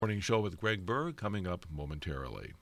Morning Show with Greg Berg coming up momentarily.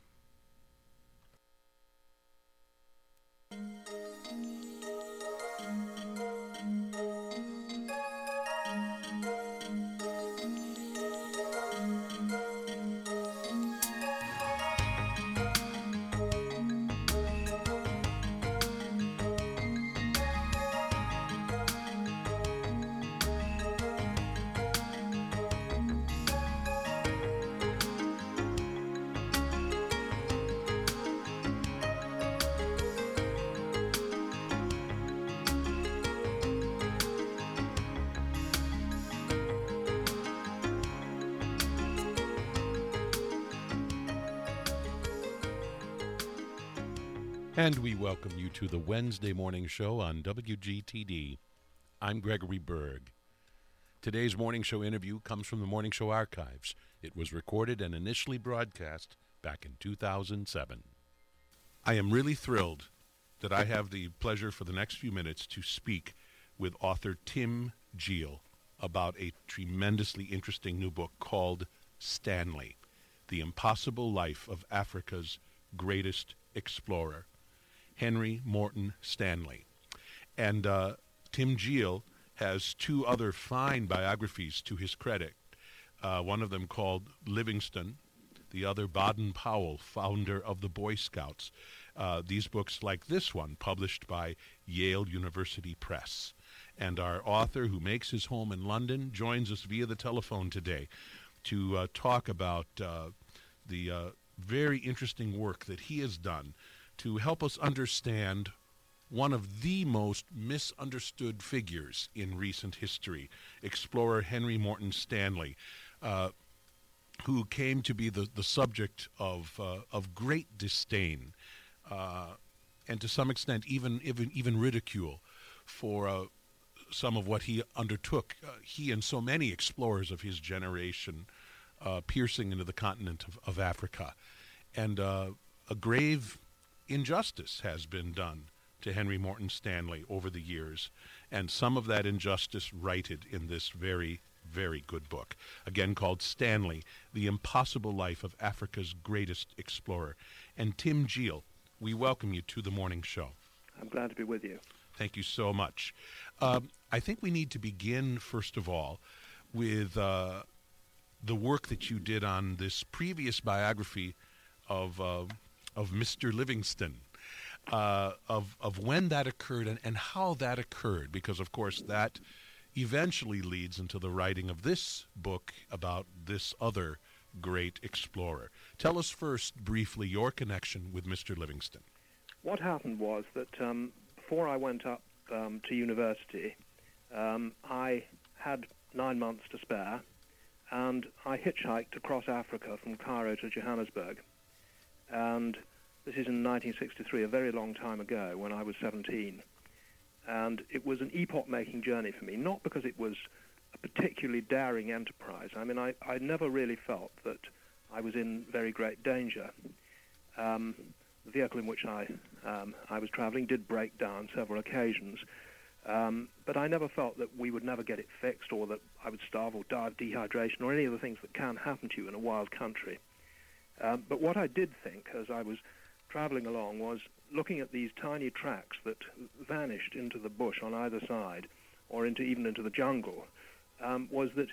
And we welcome you to the Wednesday morning show on WGTD. I'm Gregory Berg. Today's morning show interview comes from the Morning Show archives. It was recorded and initially broadcast back in 2007. I am really thrilled that I have the pleasure for the next few minutes to speak with author Tim Geel about a tremendously interesting new book called Stanley, The Impossible Life of Africa's Greatest Explorer. Henry Morton Stanley. And Tim Geel has two other fine biographies to his credit, one of them called Livingstone, the other Baden-Powell, founder of the Boy Scouts. These books, like this one, published by Yale University Press. And our author, who makes his home in London, joins us via the telephone today to talk about the very interesting work that he has done to help us understand one of the most misunderstood figures in recent history, explorer Henry Morton Stanley, who came to be the subject of great disdain and to some extent even ridicule for some of what he undertook. He and so many explorers of his generation piercing into the continent of Africa. And a grave injustice has been done to Henry Morton Stanley over the years, and some of that injustice righted in this very, very good book, again called Stanley, The Impossible Life of Africa's Greatest Explorer. And Tim Geel, we welcome you to the morning show. I'm glad to be with you. Thank you so much. I think we need to begin, first of all, with the work that you did on this previous biography of Mr. Livingstone, of when that occurred and how that occurred, because, of course, that eventually leads into the writing of this book about this other great explorer. Tell us first, briefly, your connection with Mr. Livingstone. What happened was that before I went up to university, I had 9 months to spare, and I hitchhiked across Africa from Cairo to Johannesburg. And this is in 1963, a very long time ago, when I was 17. And it was an epoch-making journey for me, not because it was a particularly daring enterprise. I mean, I never really felt that I was in very great danger. The vehicle in which I was traveling did break down several occasions, but I never felt that we would never get it fixed, or that I would starve or die of dehydration, or any of the things that can happen to you in a wild country. But what I did think as I was traveling along was looking at these tiny tracks that vanished into the bush on either side, or even into the jungle, was that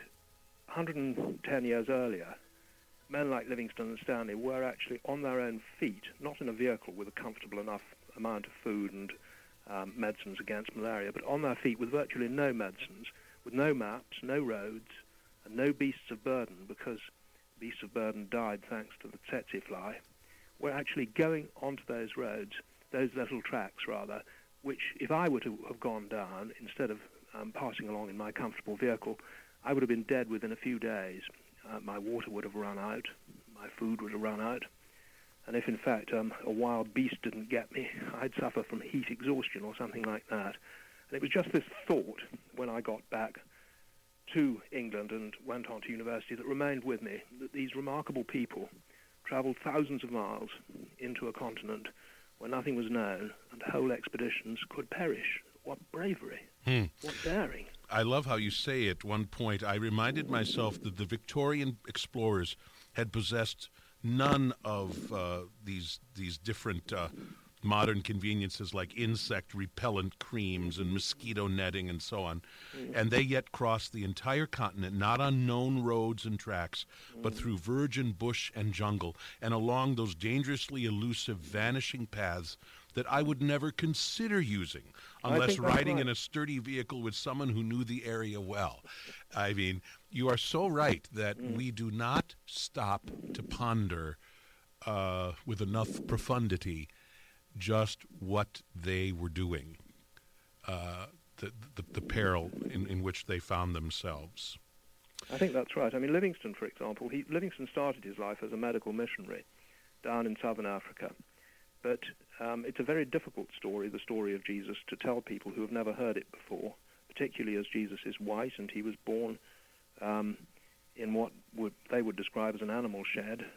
110 years earlier, men like Livingstone and Stanley were actually on their own feet, not in a vehicle with a comfortable enough amount of food and medicines against malaria, but on their feet with virtually no medicines, with no maps, no roads, and no beasts of burden, because beasts of burden died thanks to the tsetse fly. We're actually going onto those roads, those little tracks rather, which if I were to have gone down instead of passing along in my comfortable vehicle, I would have been dead within a few days. My water would have run out, my food would have run out, and if in fact a wild beast didn't get me, I'd suffer from heat exhaustion or something like that. And it was just this thought when I got back to England and went on to university that remained with me, that these remarkable people travelled thousands of miles into a continent where nothing was known, and whole expeditions could perish. What bravery! What daring! I love how you say at one point, I reminded myself that the Victorian explorers had possessed none of these different modern conveniences like insect repellent creams and mosquito netting and so on. And they yet crossed the entire continent, not on known roads and tracks, but through virgin bush and jungle, and along those dangerously elusive, vanishing paths that I would never consider using unless riding in a sturdy vehicle with someone who knew the area well. I mean, you are so right that we do not stop to ponder with enough profundity just what they were doing, the peril in which they found themselves. I think that's right. I mean, Livingstone, for example, Livingstone started his life as a medical missionary down in southern Africa. But it's a very difficult story, the story of Jesus, to tell people who have never heard it before, particularly as Jesus is white and he was born in what they would describe as an animal shed.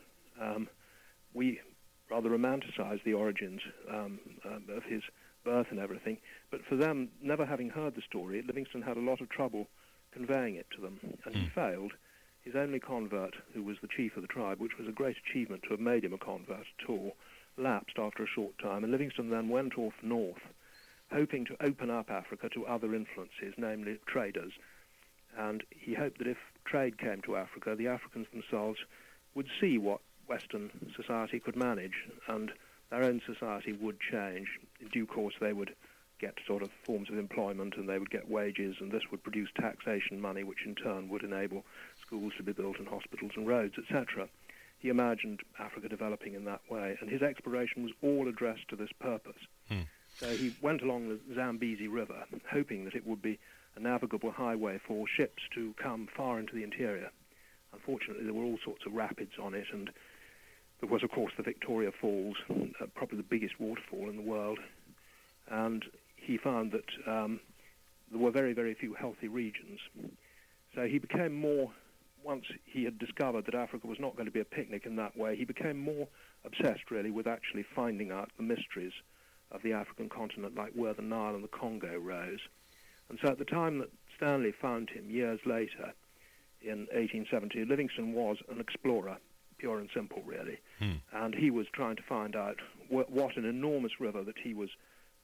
We rather romanticize the origins of his birth and everything. But for them, never having heard the story, Livingstone had a lot of trouble conveying it to them, and he failed. His only convert, who was the chief of the tribe, which was a great achievement to have made him a convert at all, lapsed after a short time, and Livingstone then went off north, hoping to open up Africa to other influences, namely traders. And he hoped that if trade came to Africa, the Africans themselves would see what Western society could manage, and their own society would change. In due course, they would get sort of forms of employment, and they would get wages, and this would produce taxation money, which in turn would enable schools to be built and hospitals and roads, etc. He imagined Africa developing in that way, and his exploration was all addressed to this purpose. So he went along the Zambezi River, hoping that it would be a navigable highway for ships to come far into the interior. Unfortunately, there were all sorts of rapids on it, and there was, of course, the Victoria Falls, probably the biggest waterfall in the world. And he found that there were very, very few healthy regions. So he became more, once he had discovered that Africa was not going to be a picnic in that way, he became more obsessed, really, with actually finding out the mysteries of the African continent, like where the Nile and the Congo rose. And so at the time that Stanley found him, years later, in 1870, Livingstone was an explorer, pure and simple, really. And he was trying to find out what an enormous river that he was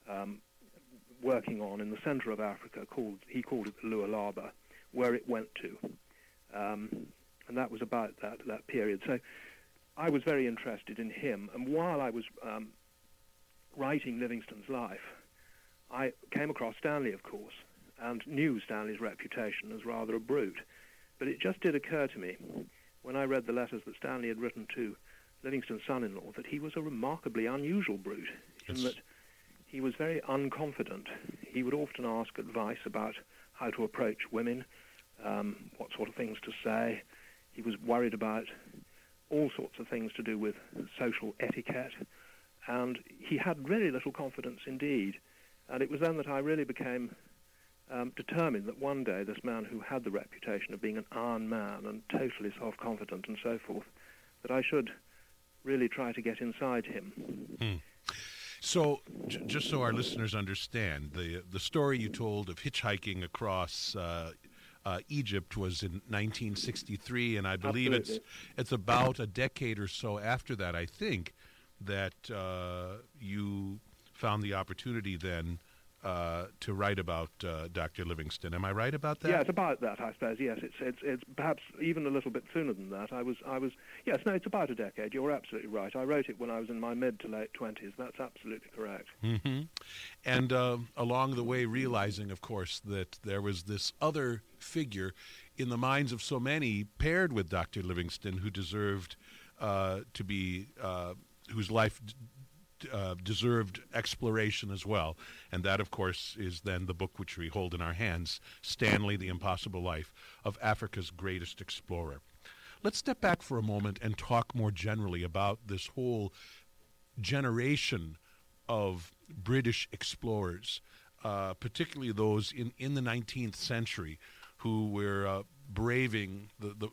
working on in the center of Africa, he called it the Lualaba, where it went to. And that was about that period. So I was very interested in him. And while I was writing Livingstone's life, I came across Stanley, of course, and knew Stanley's reputation as rather a brute. But it just did occur to me, when I read the letters that Stanley had written to Livingstone's son-in-law, that he was a remarkably unusual brute, in that he was very unconfident. He would often ask advice about how to approach women, what sort of things to say. He was worried about all sorts of things to do with social etiquette, and he had very little confidence indeed. And it was then that I really became determined that one day this man who had the reputation of being an iron man and totally self-confident and so forth, that I should really try to get inside him. So, just so our listeners understand, the story you told of hitchhiking across Egypt was in 1963, and I believe it's about a decade or so after that, I think, that you found the opportunity then to write about Dr. Livingstone. Am I right about that? Yeah, it's about that, I suppose. Yes, it's perhaps even a little bit sooner than that. Yes, no, it's about a decade. You're absolutely right. I wrote it when I was in my mid to late 20s. That's absolutely correct. And along the way, realizing, of course, that there was this other figure in the minds of so many paired with Dr. Livingstone who deserved to be, whose life deserved exploration as well. And that, of course, is then the book which we hold in our hands, Stanley, The Impossible Life of Africa's Greatest Explorer. Let's step back for a moment and talk more generally about this whole generation of British explorers, particularly those in the 19th century who were braving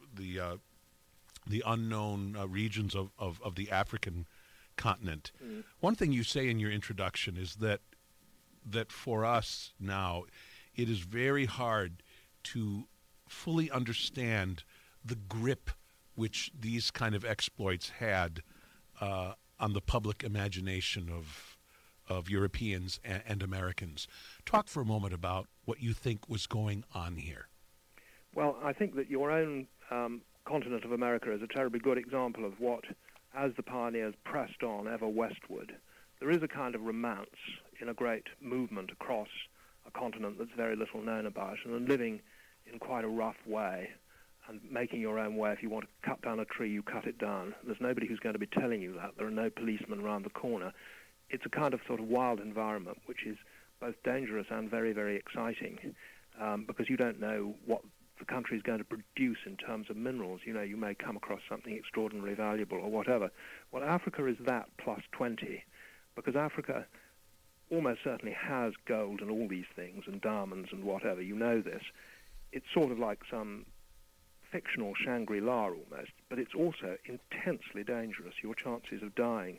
the unknown regions of the African continent. One thing you say in your introduction is that for us now, it is very hard to fully understand the grip which these kind of exploits had on the public imagination of Europeans and Americans. Talk for a moment about what you think was going on here. Well, I think that your own continent of America is a terribly good example of what, as the pioneers pressed on ever westward, there is a kind of romance in a great movement across a continent that's very little known about, and living in quite a rough way and making your own way. If you want to cut down a tree, you cut it down. There's nobody who's going to be telling you that. There are no policemen around the corner. It's a kind of sort of wild environment, which is both dangerous and very, very exciting, because you don't know what the country is going to produce in terms of minerals. You know, you may come across something extraordinarily valuable or whatever. Well, Africa is that plus 20, because Africa almost certainly has gold and all these things and diamonds and whatever. You know this. It's sort of like some fictional Shangri-La almost, but it's also intensely dangerous. Your chances of dying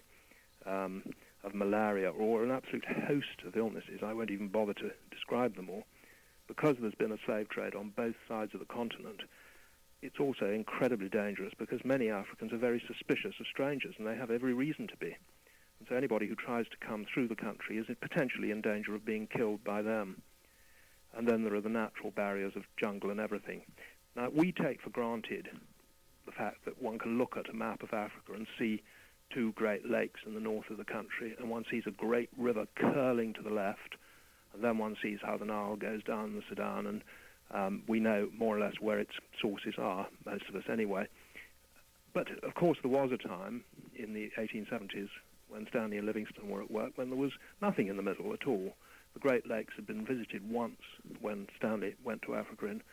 of malaria or an absolute host of illnesses, I won't even bother to describe them all, because there's been a slave trade on both sides of the continent. It's also incredibly dangerous because many Africans are very suspicious of strangers, and they have every reason to be. And so anybody who tries to come through the country is potentially in danger of being killed by them. And then there are the natural barriers of jungle and everything. Now, we take for granted the fact that one can look at a map of Africa and see two great lakes in the north of the country, and one sees a great river curling to the left, and then one sees how the Nile goes down the Sudan, and we know more or less where its sources are, most of us anyway. But, of course, there was a time in the 1870s when Stanley and Livingstone were at work when there was nothing in the middle at all. The Great Lakes had been visited once when Stanley went to Africa in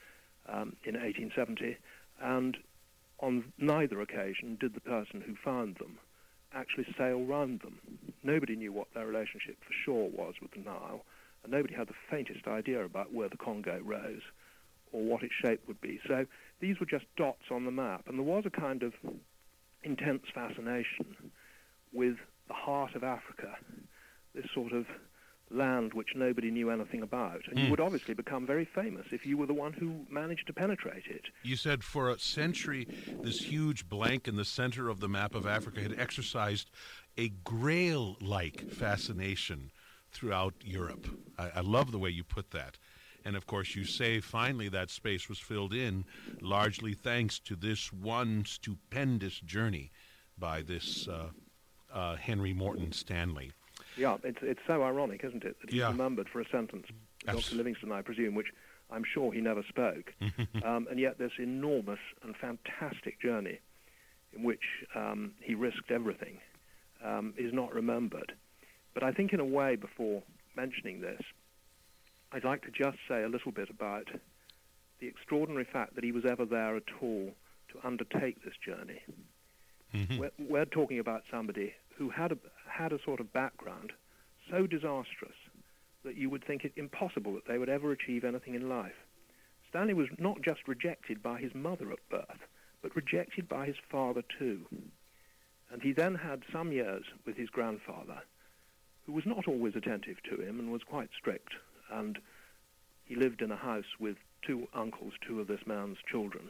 1870, and on neither occasion did the person who found them actually sail round them. Nobody knew what their relationship for sure was with the Nile, and nobody had the faintest idea about where the Congo rose or what its shape would be. So these were just dots on the map, and there was a kind of intense fascination with the heart of Africa, this sort of land which nobody knew anything about. And you would obviously become very famous if you were the one who managed to penetrate it. You said for a century, this huge blank in the center of the map of Africa had exercised a grail-like fascination throughout Europe. I love the way you put that. And, of course, you say finally that space was filled in largely thanks to this one stupendous journey by this Henry Morton Stanley. Yeah, it's so ironic, isn't it, that he's remembered for a sentence, Dr. Livingstone, I presume, which I'm sure he never spoke, and yet this enormous and fantastic journey in which he risked everything is not remembered. But I think in a way, before mentioning this, I'd like to just say a little bit about the extraordinary fact that he was ever there at all to undertake this journey. We're talking about somebody who had a sort of background so disastrous that you would think it impossible that they would ever achieve anything in life. Stanley was not just rejected by his mother at birth, but rejected by his father too. And he then had some years with his grandfather, who was not always attentive to him and was quite strict. And he lived in a house with two uncles, two of this man's children,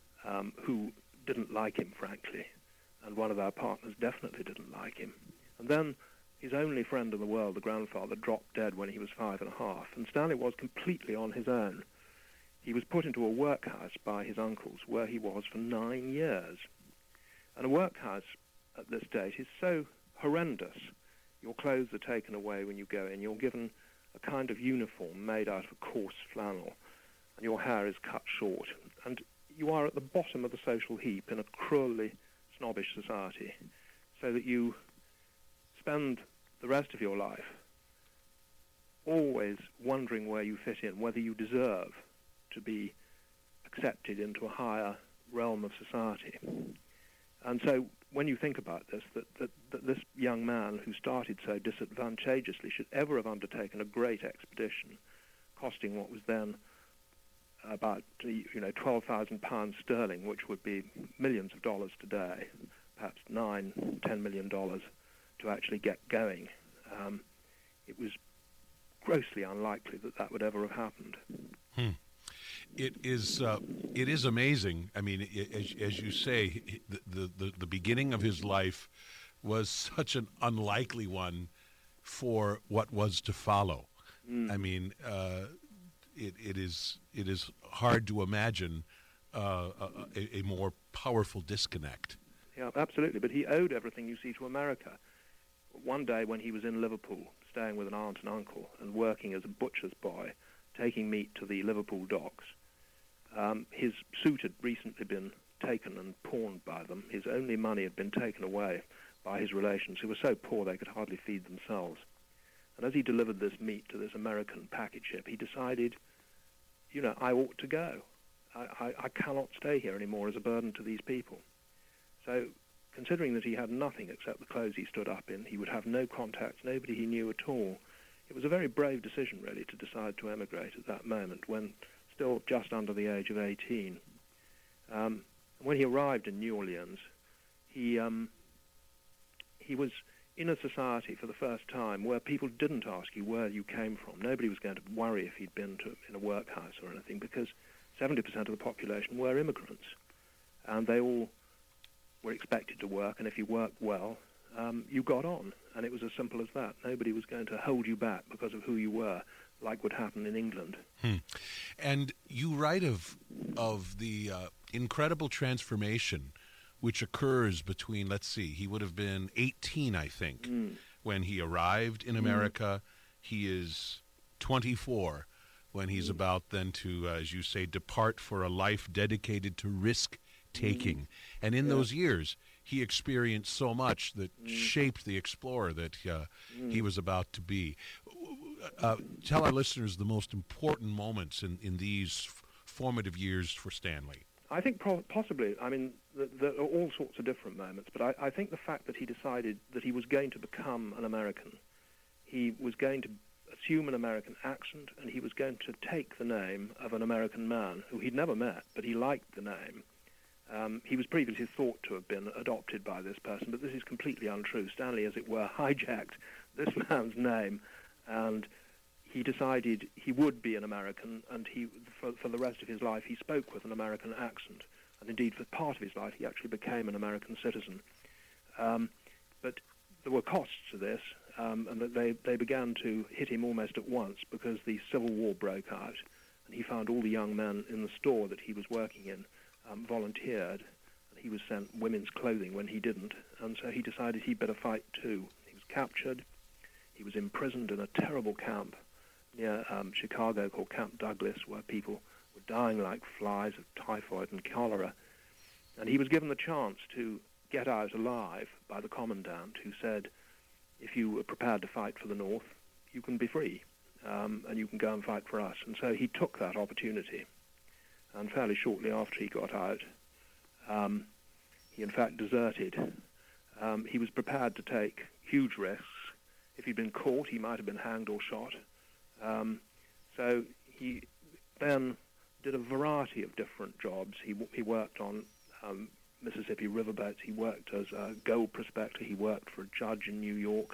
who didn't like him, frankly. And one of our partners definitely didn't like him. And then his only friend in the world, the grandfather, dropped dead when he was 5.5, and Stanley was completely on his own. He was put into a workhouse by his uncles, where he was for 9 years. And a workhouse at this date is so horrendous. Your clothes are taken away when you go in. You're given a kind of uniform made out of coarse flannel, and your hair is cut short. And you are at the bottom of the social heap in a cruelly snobbish society, so that you spend the rest of your life always wondering where you fit in, whether you deserve to be accepted into a higher realm of society. And so when you think about this, that this young man who started so disadvantageously should ever have undertaken a great expedition, costing what was then about £12,000 sterling, which would be millions of dollars today, perhaps $9-10 million to actually get going. It was grossly unlikely that would ever have happened. It is amazing. I mean, as you say, the beginning of his life was such an unlikely one for what was to follow. I mean, it is hard to imagine a more powerful disconnect. Yeah, absolutely. But he owed everything, you see, to America. One day when he was in Liverpool, staying with an aunt and uncle and working as a butcher's boy, taking meat to the Liverpool docks, his suit had recently been taken and pawned by them. His only money had been taken away by his relations, who were so poor they could hardly feed themselves. And as he delivered this meat to this American packet ship, he decided, I ought to go. I cannot stay here anymore as a burden to these people. So, considering that he had nothing except the clothes he stood up in, he would have no contacts, nobody he knew at all. It was a very brave decision, really, to decide to emigrate at that moment, when still just under the age of 18. When he arrived in New Orleans, he was in a society for the first time where people didn't ask you where you came from. Nobody was going to worry if he'd been in a workhouse or anything, because 70% of the population were immigrants, and they all were expected to work, and if you worked well, you got on, and it was as simple as that. Nobody was going to hold you back because of who you were, like would happen in England. And you write of the incredible transformation which occurs between, let's see, he would have been 18, I think, when he arrived in America. He is 24 when he's about then to, as you say, depart for a life dedicated to risk-taking. And in those years, he experienced so much that shaped the explorer that he was about to be. Tell our listeners the most important moments in these formative years for Stanley. I think possibly. I mean, there are all sorts of different moments, but I think the fact that he decided that he was going to become an American, he was going to assume an American accent, and he was going to take the name of an American man who he'd never met, but he liked the name. He was previously thought to have been adopted by this person, but this is completely untrue. Stanley, as it were, hijacked this man's name, and he decided he would be an American, and for the rest of his life he spoke with an American accent. And indeed, for part of his life, he actually became an American citizen. But there were costs to this, and that they began to hit him almost at once, because the Civil War broke out, and he found all the young men in the store that he was working in volunteered, and he was sent women's clothing when he didn't, and so he decided he'd better fight too. He was captured. He was imprisoned in a terrible camp near Chicago called Camp Douglas, where people were dying like flies of typhoid and cholera. And he was given the chance to get out alive by the commandant, who said, if you were prepared to fight for the North, you can be free, and you can go and fight for us. And so he took that opportunity. And fairly shortly after he got out, he in fact deserted. He was prepared to take huge risks. If he'd been caught, he might have been hanged or shot. So he then did a variety of different jobs. He worked on Mississippi riverboats. He worked as a gold prospector. He worked for a judge in New York.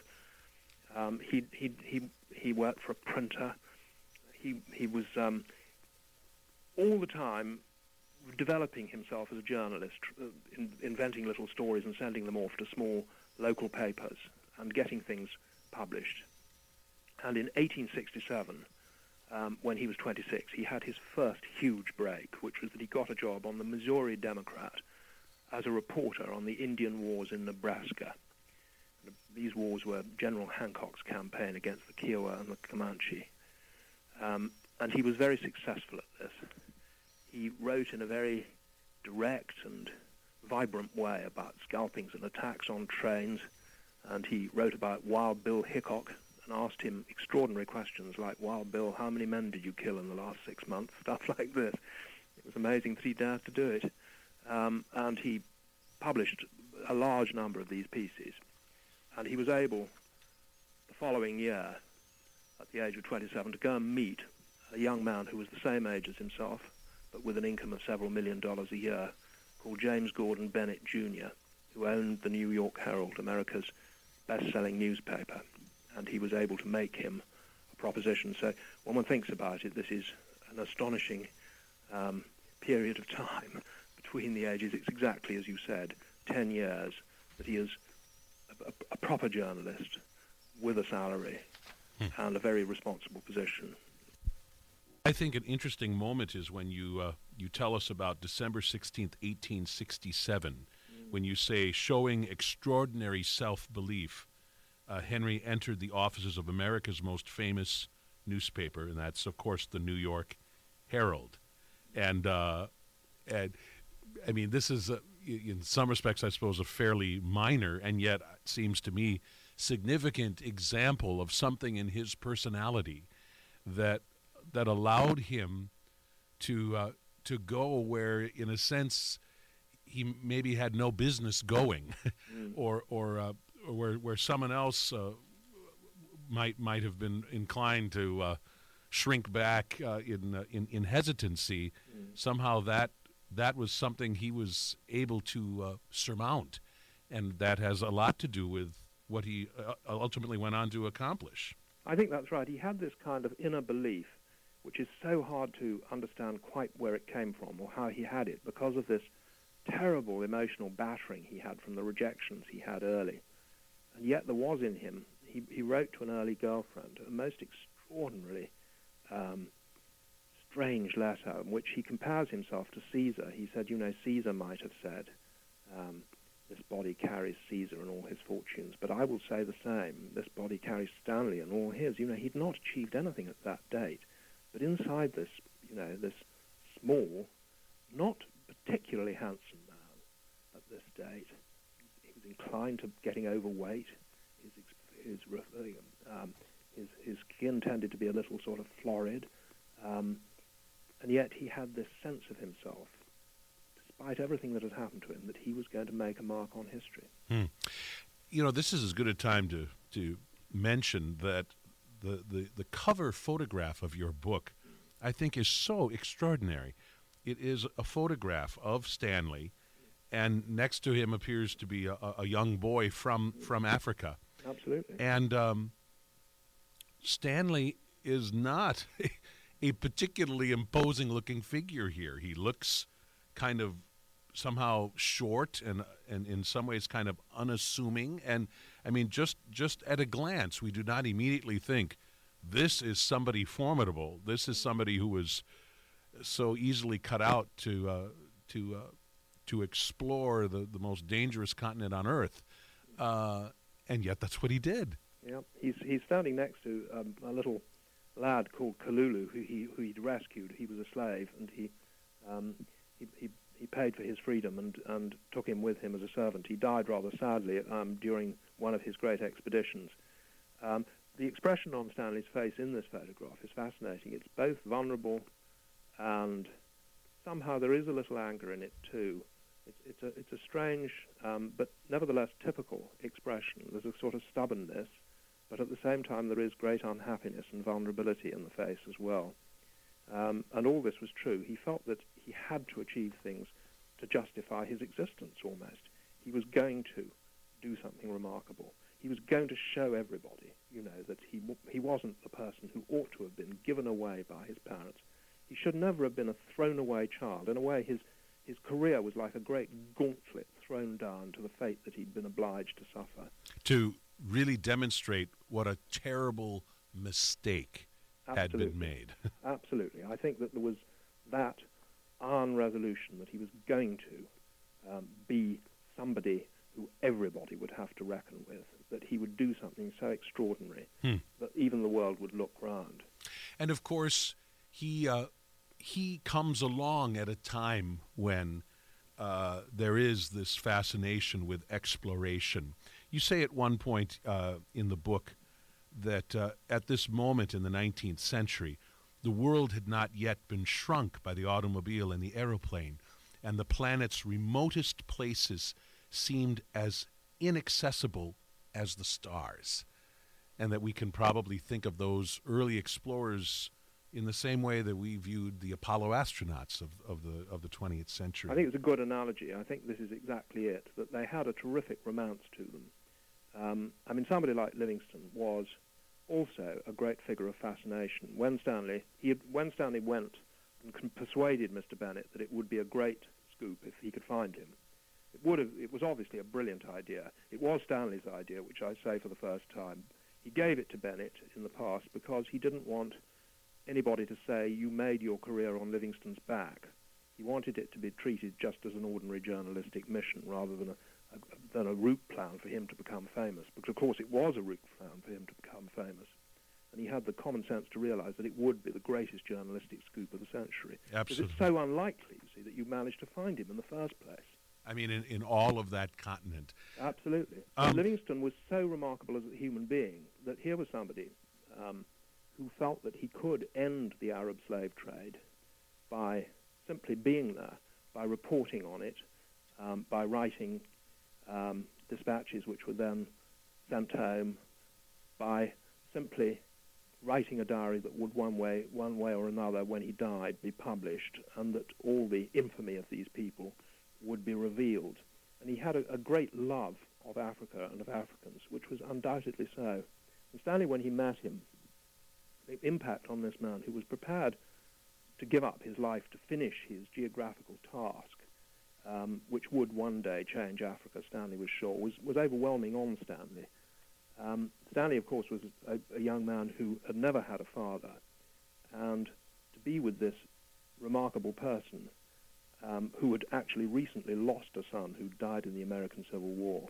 He worked for a printer. He was all the time developing himself as a journalist, inventing little stories and sending them off to small local papers and getting things published. And in 1867, when he was 26, he had his first huge break, which was that he got a job on the Missouri Democrat as a reporter on the Indian Wars in Nebraska. These wars were General Hancock's campaign against the Kiowa and the Comanche. And he was very successful at this. He wrote in a very direct and vibrant way about scalpings and attacks on trains, and he wrote about Wild Bill Hickok and asked him extraordinary questions like, Wild Bill, how many men did you kill in the last 6 months? Stuff like this. It was amazing that he dared to do it. And he published a large number of these pieces. And he was able, the following year, at the age of 27, to go and meet a young man who was the same age as himself, but with an income of several $1 million a year, called James Gordon Bennett, Jr., who owned the New York Herald, America's best-selling newspaper, and he was able to make him a proposition. So when one thinks about it, this is an astonishing period of time between the ages, it's exactly as you said, 10 years, that he is a proper journalist with a salary and a very responsible position. I think an interesting moment is when you tell us about December 16th, 1867, when you say, showing extraordinary self-belief, Henry entered the offices of America's most famous newspaper, and that's, of course, the New York Herald. And I mean, this is, in some respects, I suppose, a fairly minor, and yet, it seems to me, significant example of something in his personality that allowed him to go where, in a sense, he maybe had no business going, or where someone else might have been inclined to shrink back in hesitancy. Somehow that was something he was able to surmount, and that has a lot to do with what he ultimately went on to accomplish. I think that's right. He had this kind of inner belief, which is so hard to understand quite where it came from or how he had it, because of this terrible emotional battering he had from the rejections he had early. And yet there was in him, he wrote to an early girlfriend a most extraordinarily strange letter in which he compares himself to Caesar. He said, Caesar might have said, this body carries Caesar and all his fortunes, but I will say the same. This body carries Stanley and all his. He'd not achieved anything at that date. But inside this, this small, not particularly handsome man at this date, he was inclined to getting overweight. His skin tended to be a little sort of florid, and yet he had this sense of himself, despite everything that had happened to him, that he was going to make a mark on history. This is as good a time to mention that the cover photograph of your book, I think, is so extraordinary. It is a photograph of Stanley, and next to him appears to be a young boy from Africa. Absolutely. And Stanley is not a particularly imposing-looking figure here. He looks kind of somehow short and in some ways kind of unassuming. And, I mean, just at a glance, we do not immediately think, this is somebody formidable. This is somebody who was so easily cut out to explore the most dangerous continent on Earth. And yet that's what he did. Yeah, he's standing next to a little lad called Kalulu, who he'd rescued. He was a slave, and he paid for his freedom and took him with him as a servant. He died rather sadly during one of his great expeditions. The expression on Stanley's face in this photograph is fascinating. It's both vulnerable and somehow there is a little anger in it too. It's a strange but nevertheless typical expression. There's a sort of stubbornness, but at the same time there is great unhappiness and vulnerability in the face as well. And all this was true. He felt that he had to achieve things to justify his existence almost. He was going to do something remarkable. He was going to show everybody, that he wasn't the person who ought to have been given away by his parents. He should never have been a thrown-away child. In a way, his career was like a great gauntlet thrown down to the fate that he'd been obliged to suffer. To really demonstrate what a terrible mistake had been made. Absolutely. I think that there was that iron resolution that he was going to be somebody who everybody would have to reckon with, that he would do something so extraordinary that even the world would look round. And of course, he comes along at a time when there is this fascination with exploration. You say at one point in the book that at this moment in the 19th century, the world had not yet been shrunk by the automobile and the aeroplane, and the planet's remotest places seemed as inaccessible as the stars, and that we can probably think of those early explorers in the same way that we viewed the Apollo astronauts of the 20th century. I think it's a good analogy. I think this is exactly it, that they had a terrific romance to them. Somebody like Livingstone was also a great figure of fascination. When Stanley went and persuaded Mr. Bennett that it would be a great scoop if he could find him. It was obviously a brilliant idea. It was Stanley's idea, which I say for the first time. He gave it to Bennett in the past because he didn't want anybody to say, you made your career on Livingstone's back. He wanted it to be treated just as an ordinary journalistic mission rather than a route plan for him to become famous. Because, of course, it was a route plan for him to become famous. And he had the common sense to realize that it would be the greatest journalistic scoop of the century. Absolutely. Because it's so unlikely, you see, that you managed to find him in the first place. I mean, in all of that continent. Absolutely. Livingstone was so remarkable as a human being that here was somebody who felt that he could end the Arab slave trade by simply being there, by reporting on it, by writing dispatches which were then sent home, by simply writing a diary that would one way or another, when he died, be published, and that all the infamy of these people would be revealed. And he had a great love of Africa and of Africans, which was undoubtedly so. And Stanley, when he met him, the impact on this man who was prepared to give up his life to finish his geographical task, which would one day change Africa, Stanley was sure, was overwhelming on Stanley. Stanley, of course, was a young man who had never had a father, and to be with this remarkable person who had actually recently lost a son who died in the American Civil War.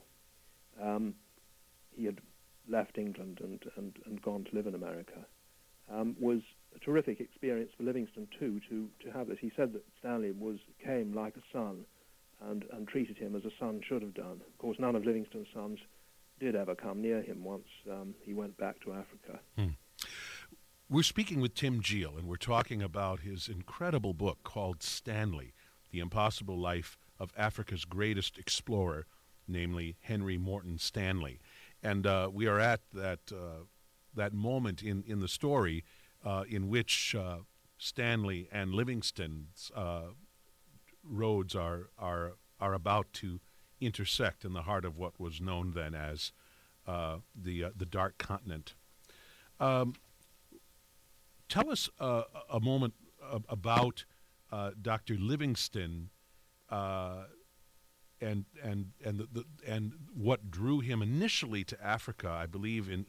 He had left England and gone to live in America. Was a terrific experience for Livingstone, too, to have this. He said that Stanley came like a son and treated him as a son should have done. Of course, none of Livingstone's sons did ever come near him once he went back to Africa. We're speaking with Tim Geel, and we're talking about his incredible book called Stanley, The Impossible Life of Africa's Greatest Explorer, namely Henry Morton Stanley. And we are at that moment in the story in which Stanley and Livingstone's roads are about to intersect in the heart of what was known then as the Dark Continent. Tell us a moment about Dr. Livingstone and what drew him initially to Africa, I believe, in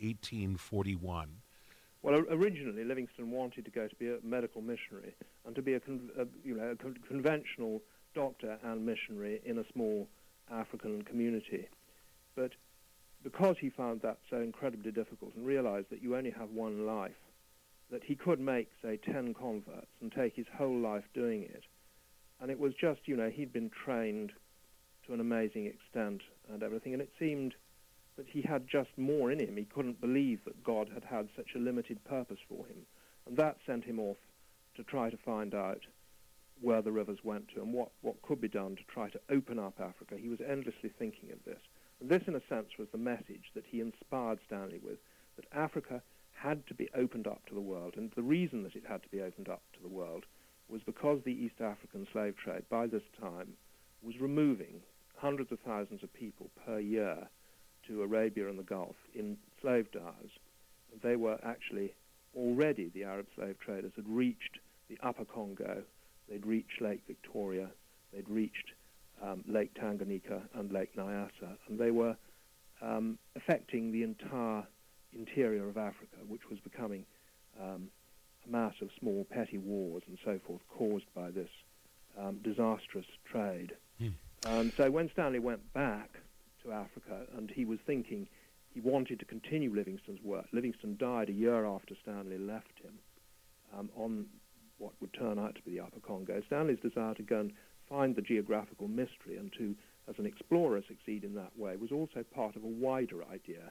1841. Well, originally Livingstone wanted to go to be a medical missionary and to be a conventional doctor and missionary in a small African community. But because he found that so incredibly difficult and realized that you only have one life, that he could make, say, 10 converts and take his whole life doing it. And it was just, he'd been trained to an amazing extent and everything, and it seemed that he had just more in him. He couldn't believe that God had had such a limited purpose for him. And that sent him off to try to find out where the rivers went to and what could be done to try to open up Africa. He was endlessly thinking of this. And this, in a sense, was the message that he inspired Stanley with, that Africa had to be opened up to the world. And the reason that it had to be opened up to the world was because the East African slave trade, by this time, was removing hundreds of thousands of people per year to Arabia and the Gulf in slave dhows. They were actually already, the Arab slave traders had reached the upper Congo, they'd reached Lake Victoria, they'd reached Lake Tanganyika and Lake Nyassa, and they were affecting the entire interior of Africa, which was becoming a mass of small petty wars and so forth caused by this disastrous trade. And so when Stanley went back to Africa, and he was thinking he wanted to continue Livingstone's work. Livingstone died a year after Stanley left him on what would turn out to be the Upper Congo. Stanley's desire to go and find the geographical mystery and to, as an explorer, succeed in that way was also part of a wider idea,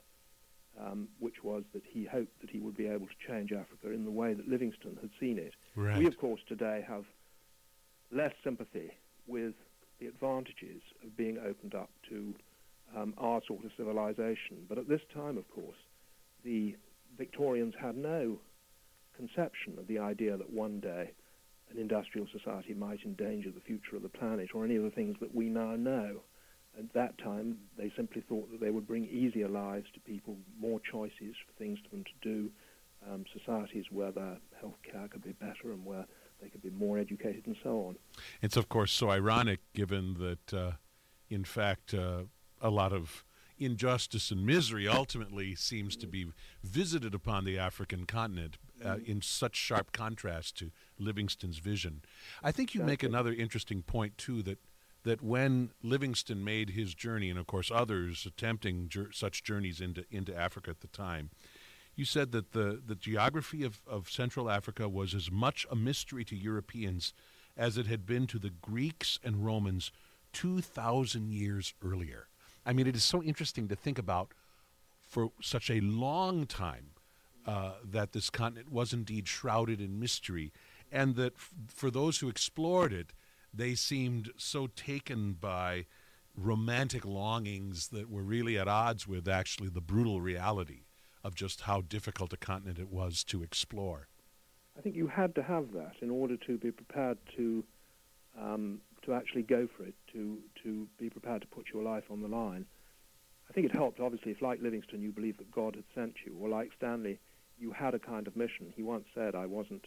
which was that he hoped that he would be able to change Africa in the way that Livingstone had seen it. Right. We, of course, today have less sympathy with the advantages of being opened up to our sort of civilization. But at this time, of course, the Victorians had no conception of the idea that one day an industrial society might endanger the future of the planet or any of the things that we now know. At that time, they simply thought that they would bring easier lives to people, more choices for things for them to do, societies where their health care could be better and where they could be more educated, and so on. It's, of course, so ironic given that, in fact, a lot of injustice and misery ultimately seems to be visited upon the African continent in such sharp contrast to Livingstone's vision. I think you make another interesting point, too, that when Livingstone made his journey, and of course others attempting such journeys into Africa at the time, you said that the geography of Central Africa was as much a mystery to Europeans as it had been to the Greeks and Romans 2,000 years earlier. I mean, it is so interesting to think about for such a long time that this continent was indeed shrouded in mystery, and that for those who explored it, they seemed so taken by romantic longings that were really at odds with actually the brutal reality of just how difficult a continent it was to explore. I think you had to have that in order to be prepared to actually go for it, to be prepared to put your life on the line. I think it helped, obviously, if like Livingstone you believed that God had sent you, or like Stanley, you had a kind of mission. He once said, I wasn't,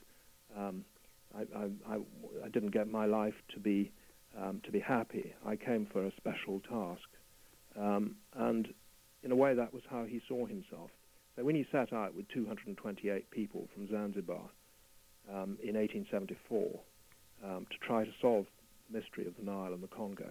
I didn't get my life to be happy. I came for a special task. And in a way that was how he saw himself. So when he set out with 228 people from Zanzibar in 1874 to try to solve the mystery of the Nile and the Congo,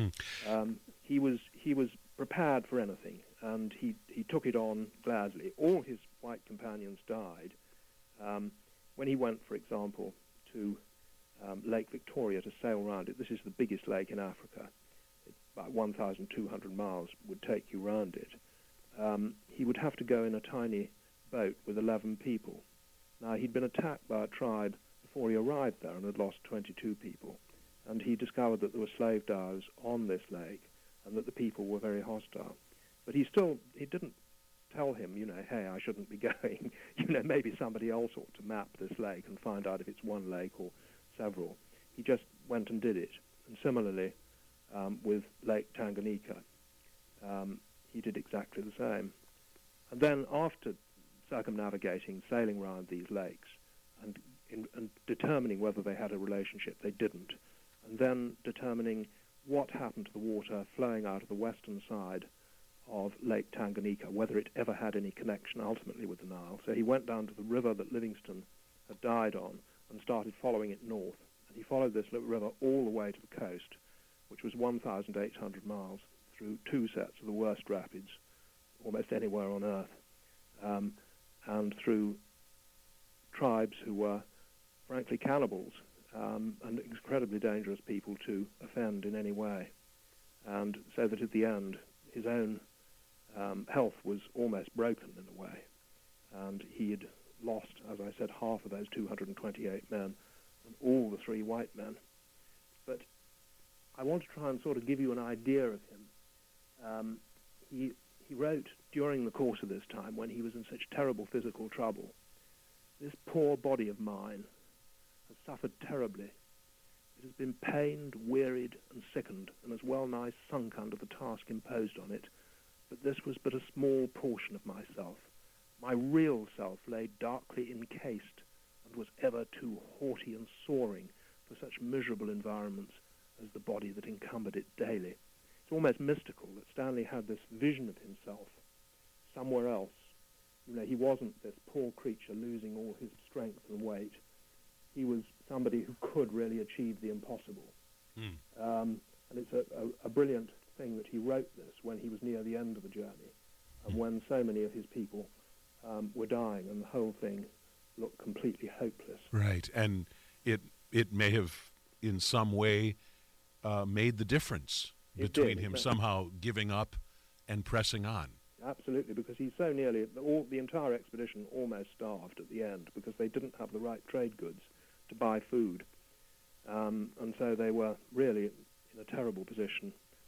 he was prepared for anything, and he took it on gladly. All his white companions died. When he went, for example, to Lake Victoria to sail around it, this is the biggest lake in Africa. About 1,200 miles would take you round it. He would have to go in a tiny boat with 11 people. Now, he'd been attacked by a tribe before he arrived there and had lost 22 people. And he discovered that there were slave dhows on this lake and that the people were very hostile. But he didn't tell him, hey, I shouldn't be going. Maybe somebody else ought to map this lake and find out if it's one lake or several. He just went and did it. And similarly, with Lake Tanganyika, he did exactly the same. And then after circumnavigating, sailing around these lakes, and determining whether they had a relationship, they didn't, and then determining what happened to the water flowing out of the western side of Lake Tanganyika, whether it ever had any connection ultimately with the Nile. So he went down to the river that Livingstone had died on and started following it north. And he followed this river all the way to the coast, which was 1,800 miles, through two sets of the worst rapids almost anywhere on Earth, and through tribes who were, frankly, cannibals, and incredibly dangerous people to offend in any way. And so that at the end, his own health was almost broken in a way. And he had lost, as I said, half of those 228 men and all the 3 white men. But I want to try and sort of give you an idea of him. He wrote during the course of this time, when he was in such terrible physical trouble, this poor body of mine has suffered terribly. It has been pained, wearied, and sickened, and has well nigh sunk under the task imposed on it. But this was but a small portion of myself. My real self lay darkly encased, and was ever too haughty and soaring for such miserable environments as the body that encumbered it daily. It's almost mystical that Stanley had this vision of himself somewhere else. He wasn't this poor creature losing all his strength and weight. He was somebody who could really achieve the impossible. And it's a brilliant thing that he wrote this when he was near the end of the journey, and when so many of his people were dying, and the whole thing looked completely hopeless. Right, and it may have in some way made the difference between him somehow giving up and pressing on. Absolutely, because he's so nearly, the entire expedition almost starved at the end because they didn't have the right trade goods to buy food. And so they were really in a terrible position.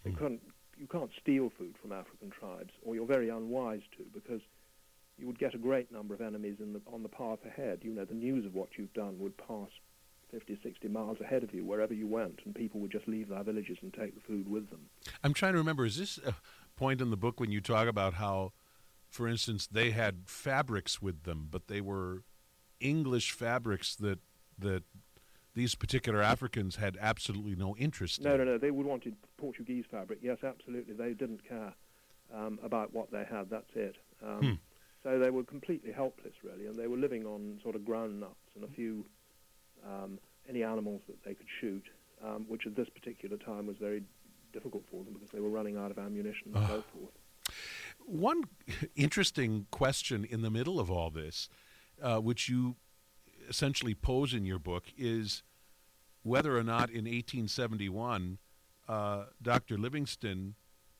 You can't steal food from African tribes, or you're very unwise to, because you would get a great number of enemies on the path ahead. The news of what you've done would pass 50, 60 miles ahead of you wherever you went, and people would just leave their villages and take the food with them. I'm trying to remember, is this a point in the book when you talk about how, for instance, they had fabrics with them, but they were English fabrics that these particular Africans had absolutely no interest No, in. no, no. They would wanted Portuguese fabric. Yes, absolutely. They didn't care about what they had. That's it. So they were completely helpless, really, and they were living on sort of ground nuts and a few any animals that they could shoot, which at this particular time was very difficult for them because they were running out of ammunition and so forth. One interesting question in the middle of all this, which you essentially pose in your book, is whether or not in 1871 Dr. Livingstone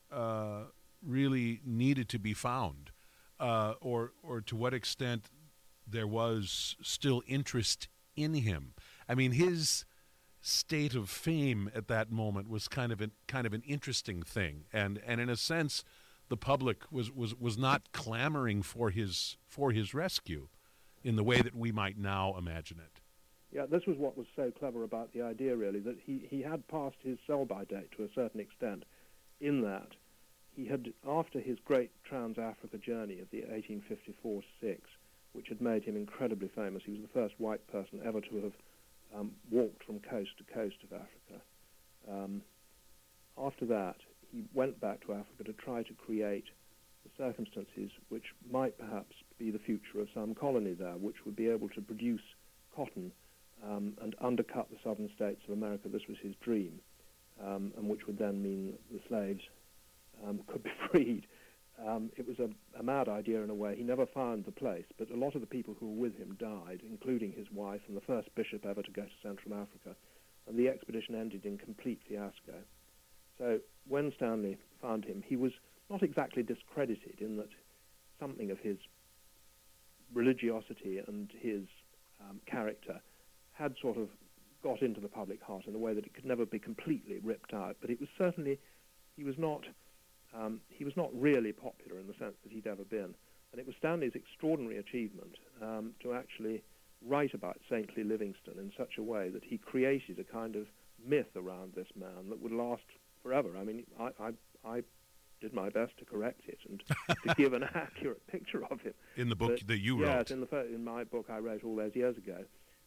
really needed to be found, or to what extent there was still interest in him. I mean, his state of fame at that moment was kind of an interesting thing, and in a sense, the public was not clamoring for his rescue in the way that we might now imagine it. Yeah, this was what was so clever about the idea, really, that he had passed his sell-by date to a certain extent, in that he had, after his great trans-Africa journey of the 1854-6, which had made him incredibly famous, he was the first white person ever to have walked from coast to coast of Africa. After that, he went back to Africa to try to create the circumstances which might perhaps be the future of some colony there, which would be able to produce cotton and undercut the southern states of America. This was his dream, and which would then mean that the slaves could be freed. It was a mad idea in a way. He never found the place, but a lot of the people who were with him died, including his wife and the first bishop ever to go to Central Africa, and the expedition ended in complete fiasco. So when Stanley found him, he was not exactly discredited in that something of his religiosity and his character had sort of got into the public heart in a way that it could never be completely ripped out. But it was certainly, he was not really popular in the sense that he'd ever been. And it was Stanley's extraordinary achievement to actually write about saintly Livingstone in such a way that he created a kind of myth around this man that would last forever. I mean, I did my best to correct it and to give an accurate picture of him. In the book that you wrote? Yes, in my book I wrote all those years ago.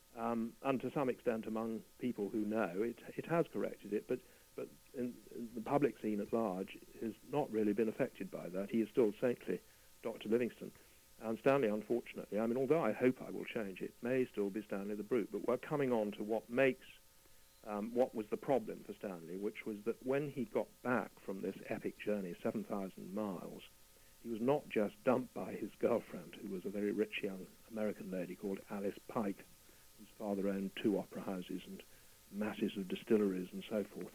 And to some extent among people who know, it has corrected it, but in the public scene at large has not really been affected by that. He is still saintly, Dr. Livingstone. And Stanley, unfortunately, I mean, although I hope I will change, it may still be Stanley the Brute. But we're coming on to what makes, what was the problem for Stanley, which was that when he got back from this epic journey, 7,000 miles, he was not just dumped by his girlfriend, who was a very rich young American lady called Alice Pike, whose father owned 2 opera houses and masses of distilleries and so forth.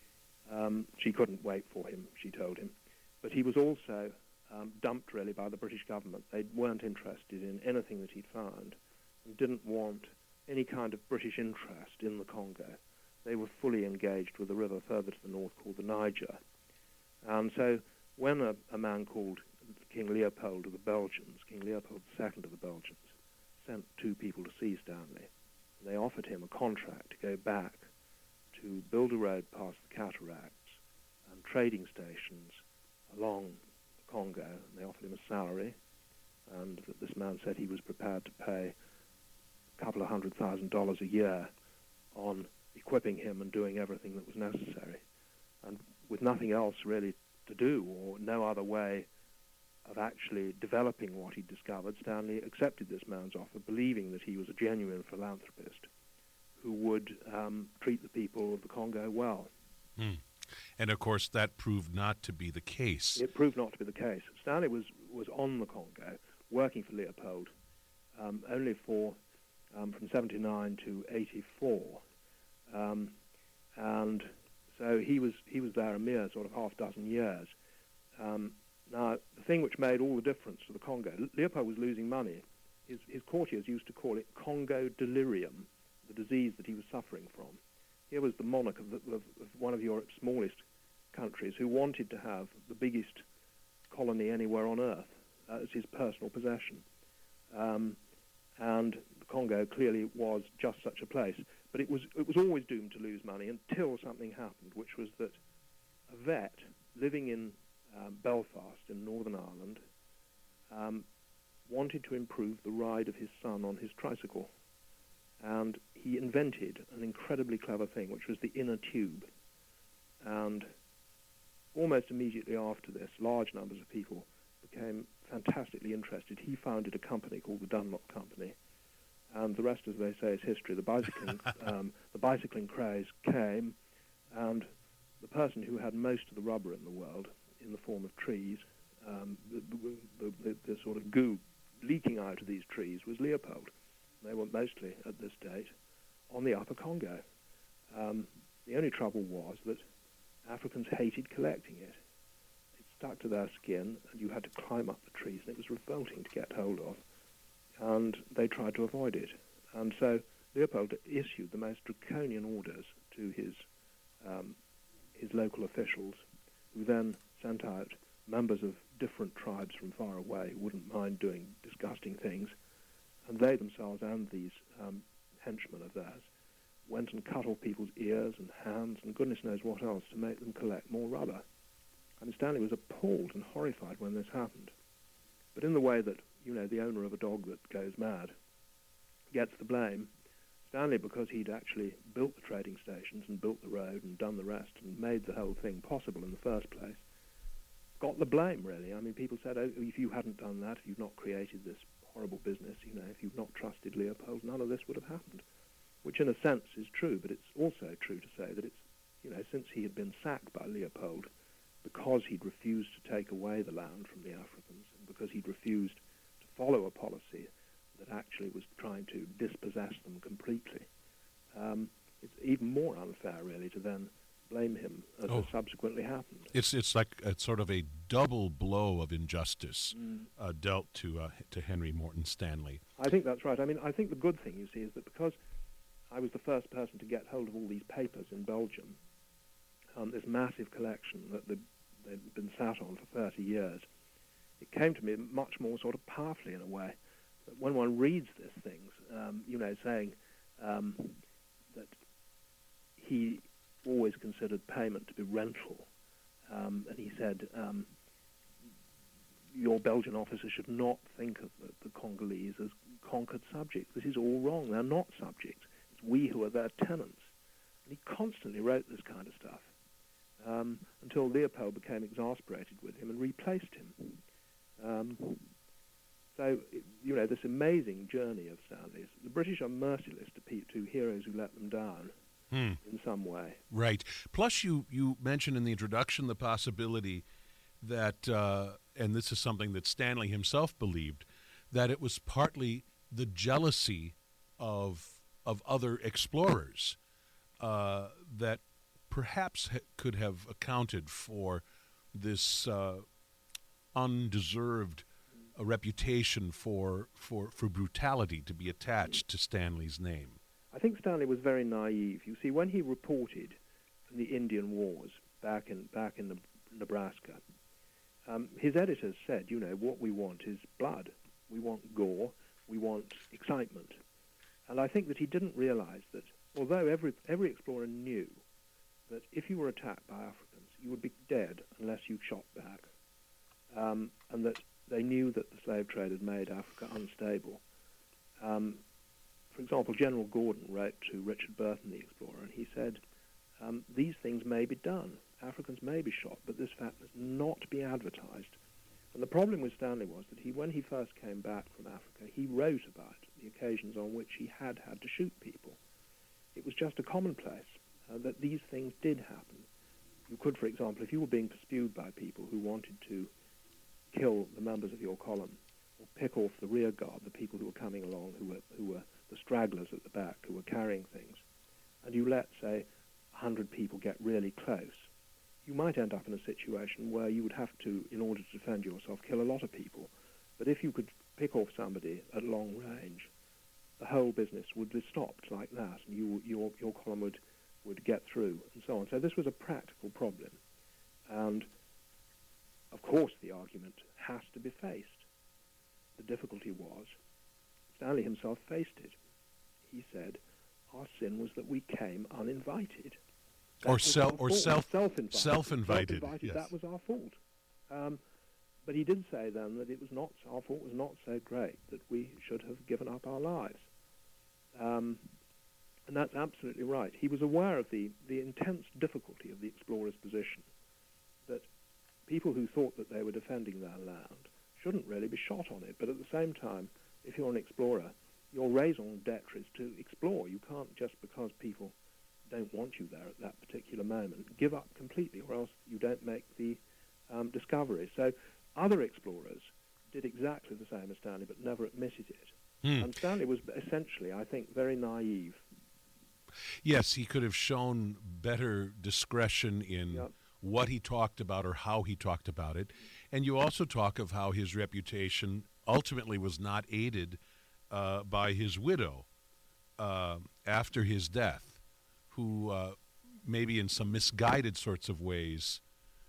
She couldn't wait for him, she told him. But he was also dumped, really, by the British government. They weren't interested in anything that he'd found and didn't want any kind of British interest in the Congo. They were fully engaged with a river further to the north called the Niger. And so when a man called King Leopold of the Belgians, King Leopold II of the Belgians, sent 2 people to see Stanley, and they offered him a contract to go back to build a road past the cataracts and trading stations along the Congo, and they offered him a salary, and that this man said he was prepared to pay a couple of $100,000 a year on equipping him and doing everything that was necessary. And with nothing else really to do, or no other way of actually developing what he'd discovered, Stanley accepted this man's offer, believing that he was a genuine philanthropist who would treat the people of the Congo well. And, of course, that proved not to be the case. It proved not to be the case. Stanley was on the Congo, working for Leopold, only for from 79 to 84. And so he was there a mere sort of half dozen years. Now, the thing which made all the difference to the Congo, Leopold was losing money. His courtiers used to call it Congo delirium, the disease that he was suffering from. Here was the monarch of one of Europe's smallest countries who wanted to have the biggest colony anywhere on earth as his personal possession. And the Congo clearly was just such a place. But it was always doomed to lose money until something happened, which was that a vet living in Belfast in Northern Ireland wanted to improve the ride of his son on his tricycle. And he invented an incredibly clever thing, which was the inner tube. And almost immediately after this, large numbers of people became fantastically interested. He founded a company called the Dunlop Company, and the rest, as they say, is history. The bicycling craze came, and the person who had most of the rubber in the world, in the form of trees, the sort of goo leaking out of these trees, was Leopold. They were mostly, at this date, on the Upper Congo. The only trouble was that Africans hated collecting it. It stuck to their skin, and you had to climb up the trees, and it was revolting to get hold of. And they tried to avoid it. And so Leopold issued the most draconian orders to his local officials, who then sent out members of different tribes from far away who wouldn't mind doing disgusting things. And they themselves and these henchmen of theirs went and cut off people's ears and hands and goodness knows what else to make them collect more rubber. And Stanley was appalled and horrified when this happened. But in the way that, the owner of a dog that goes mad gets the blame, Stanley, because he'd actually built the trading stations and built the road and done the rest and made the whole thing possible in the first place, got the blame, really. I mean, people said, oh, if you hadn't done that, if you'd not created this horrible business, if you'd not trusted Leopold, none of this would have happened, which in a sense is true, but it's also true to say that it's, since he had been sacked by Leopold, because he'd refused to take away the land from the Africans, and because he'd refused to follow a policy that actually was trying to dispossess them completely, it's even more unfair, really, to then blame him as has subsequently happened. It's like a sort of a double blow of injustice dealt to Henry Morton Stanley. I think that's right. I mean, I think the good thing, you see, is that because I was the first person to get hold of all these papers in Belgium, this massive collection that they'd been sat on for 30 years, it came to me much more sort of powerfully in a way. That when one reads these things, saying that he always considered payment to be rental, and he said, your Belgian officers should not think of the Congolese as conquered subjects. This is all wrong. They're not subjects. It's we who are their tenants. And he constantly wrote this kind of stuff until Leopold became exasperated with him and replaced him. So, this amazing journey of Stanley's. The British are merciless to heroes who let them down in some way. Right. Plus, you mentioned in the introduction the possibility that, and this is something that Stanley himself believed, that it was partly the jealousy of other explorers that perhaps could have accounted for this undeserved reputation for brutality to be attached to Stanley's name. I think Stanley was very naive. You see, when he reported from the Indian Wars back in Nebraska, his editors said, what we want is blood. We want gore. We want excitement. And I think that he didn't realize that, although every explorer knew that if you were attacked by Africans, you would be dead unless you shot back, and that they knew that the slave trade had made Africa unstable. For example, General Gordon wrote to Richard Burton, the explorer, and he said, these things may be done. Africans may be shot, but this fact must not be advertised. And the problem with Stanley was that when he first came back from Africa, he wrote about the occasions on which he had to shoot people. It was just a commonplace that these things did happen. You could, for example, if you were being pursued by people who wanted to kill the members of your column, or pick off the rear guard, the people who were coming along, who were the stragglers at the back, who were carrying things, and you let, say, 100 people get really close, you might end up in a situation where you would have to, in order to defend yourself, kill a lot of people. But if you could pick off somebody at long range, the whole business would be stopped like that, and your column would get through, and so on. So this was a practical problem. And, of course, the argument has to be faced. The difficulty was, Stanley himself faced it. He said, our sin was that we came uninvited. Self-invited. Yes. That was our fault. But he did say then that our fault was not so great that we should have given up our lives. And that's absolutely right. He was aware of the intense difficulty of the explorer's position, that people who thought that they were defending their land shouldn't really be shot on it. But at the same time, if you're an explorer, your raison d'etre is to explore. You can't, just because people don't want you there at that particular moment, give up completely, or else you don't make the discovery. So other explorers did exactly the same as Stanley, but never admitted it. And Stanley was essentially, I think, very naive. Yes, he could have shown better discretion in what he talked about or how he talked about it. And you also talk of how his reputation ultimately was not aided by his widow after his death, who maybe in some misguided sorts of ways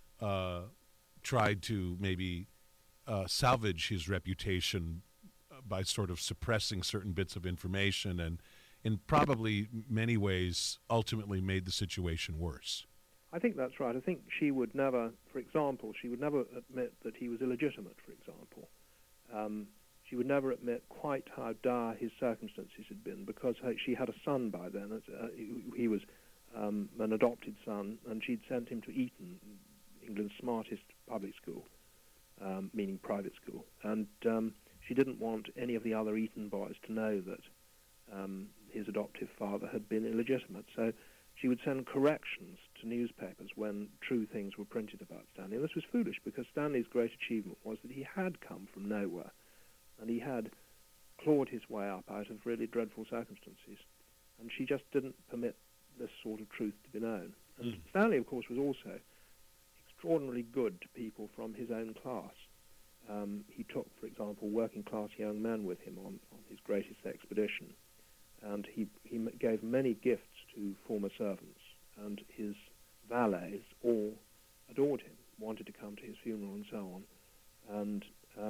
tried to maybe salvage his reputation by sort of suppressing certain bits of information, and in probably many ways ultimately made the situation worse. I think that's right. I think she would never, for example, she would never admit that he was illegitimate, for example. She would never admit quite how dire his circumstances had been, because she had a son by then. He was an adopted son, and she'd sent him to Eton, England's smartest public school, meaning private school. And she didn't want any of the other Eton boys to know that his adoptive father had been illegitimate. So she would send corrections to newspapers when true things were printed about Stanley. And this was foolish, because Stanley's great achievement was that he had come from nowhere, and he had clawed his way up out of really dreadful circumstances. And she just didn't permit this sort of truth to be known. And Stanley, of course, was also extraordinarily good to people from his own class. He took, for example, working-class young men with him on his greatest expedition, and he gave many gifts to former servants, and his valets all adored him, wanted to come to his funeral and so on. And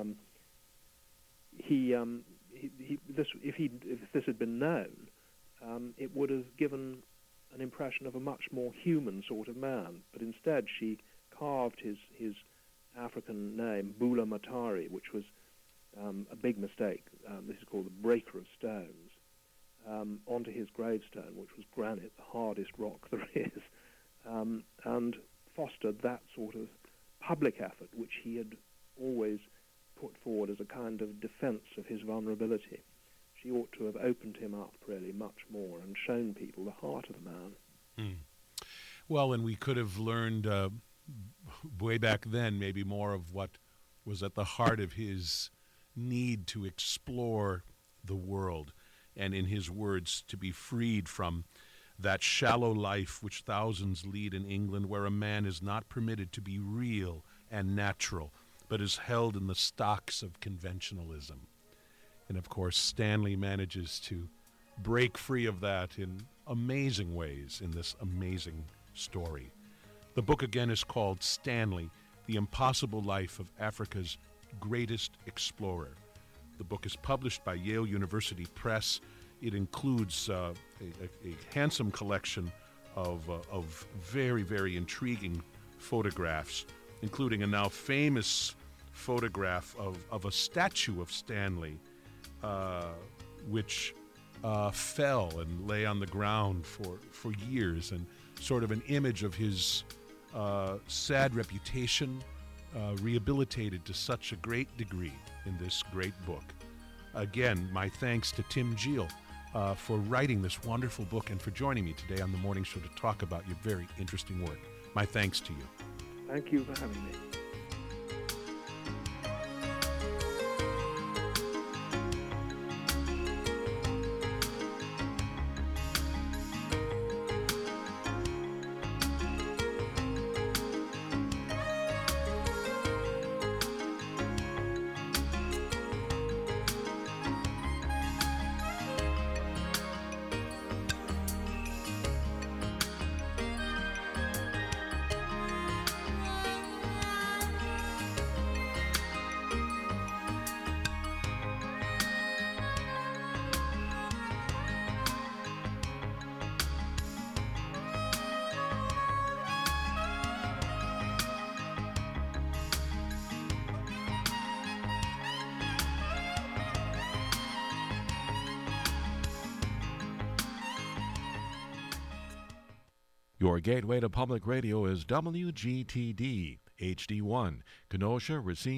if this had been known, it would have given an impression of a much more human sort of man. But instead, she carved his African name, Bula Matari, which was a big mistake. This is called the Breaker of Stones, onto his gravestone, which was granite, the hardest rock there is, and fostered that sort of public effort which he had always put forward as a kind of defense of his vulnerability. She ought to have opened him up really much more and shown people the heart of the man. Well, and we could have learned way back then maybe more of what was at the heart of his need to explore the world, and in his words, to be freed from that shallow life which thousands lead in England, where a man is not permitted to be real and natural, but is held in the stocks of conventionalism. And of course, Stanley manages to break free of that in amazing ways in this amazing story. The book again is called Stanley, The Impossible Life of Africa's Greatest Explorer. The book is published by Yale University Press. It includes a handsome collection of very, very intriguing photographs, including a now famous photograph of a statue of Stanley, which fell and lay on the ground for years, and sort of an image of his sad reputation rehabilitated to such a great degree in this great book. Again, my thanks to Tim Geel for writing this wonderful book and for joining me today on the morning show to talk about your very interesting work. My thanks to you. Thank you for having me. Your gateway to public radio is WGTD HD1, Kenosha, Racine.